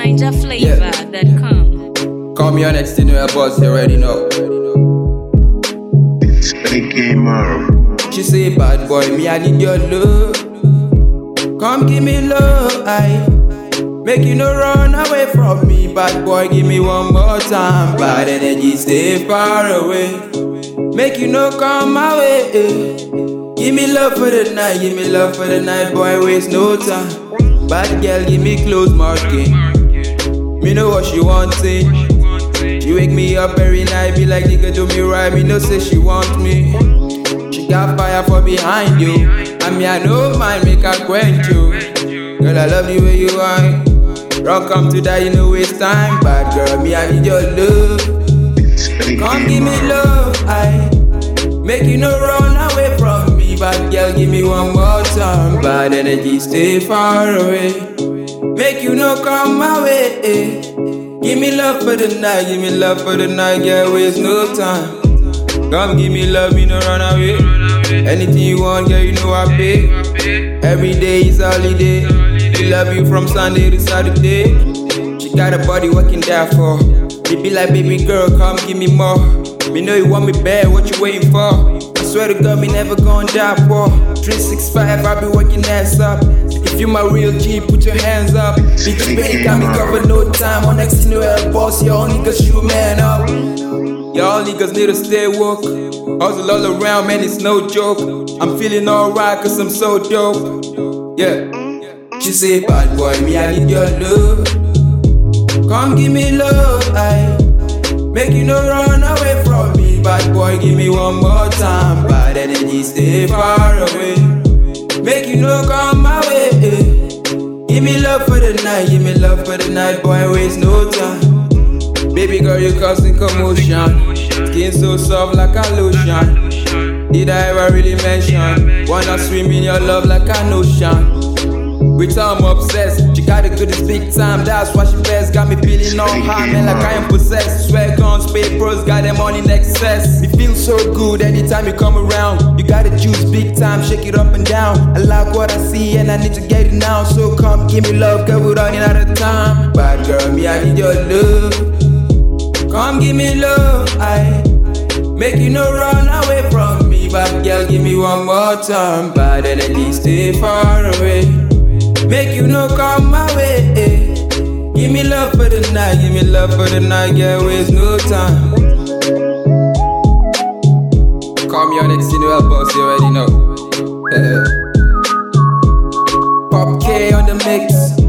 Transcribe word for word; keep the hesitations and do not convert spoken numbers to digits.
Ninja flavor that come. Call me on next to your boss, you already know. It's a gamer. She say, bad boy, me I need your love. Come give me love, I make you no run away from me. Bad boy, give me one more time. Bad energy, stay far away. Make you no come my way. eh. Give me love for the night, give me love for the night, boy, waste no time. Bad girl, give me close marking. Me know what she wanting. She wake me up every night, be like, nigga, do me right. Me know say she want me. She got fire for behind you. And me, I know mine, make her quench you. Girl, I love you where you are. Run, come to die, you know waste time. Bad girl, me, I need your love. Come give me love, I make you no run away from me. Bad girl, give me one more time. Bad energy, stay far away. Make you no come my way. eh. Give me love for the night, give me love for the night, girl, waste no time. Come give me love, me no run away. Anything you want, girl, you know I pay. Every day is holiday. We love you from Sunday to Saturday. She got a body working there for. Me be like, baby girl, come give me more. Me know you want me bad, what you waiting for? I swear to God, me never gonna die poor. three six five, I be working ass up. If you my real G, put your hands up. Big Spain got me covered no time. On next to the boss, y'all niggas shoot man up. Y'all niggas need to stay woke. Hustle all around, man, it's no joke. I'm feeling alright cause I'm so dope. Yeah. She say, bad boy, me I need your love. Come give me love, I make you no run away from me. Bad boy, give me one more time. Bad energy, stay far away. Make you no come my way. eh. Give me love for the night, give me love for the night, boy, waste no time. Baby girl, you causing commotion. Skin so soft like a lotion. Did I ever really mention? Wanna swim in your love like an ocean. With her I'm obsessed, she got the goodest big time. That's why she best, got me feeling all high, man, like I am possessed. Swear guns, papers, got them on in excess. It feels so good anytime you come around. You got the juice big time, shake it up and down. I like what I see and I need to get it now. So come give me love, girl, we're running out of time. Bad girl, me I need your love. Come give me love, I make you no run away from me. Bad girl, give me one more time. Bad energy, stay far away. Make you no come my way. eh. Give me love for the night, give me love for the night, yeah, waste no time. Call me on next to the boss, you already know. Pop K on the mix.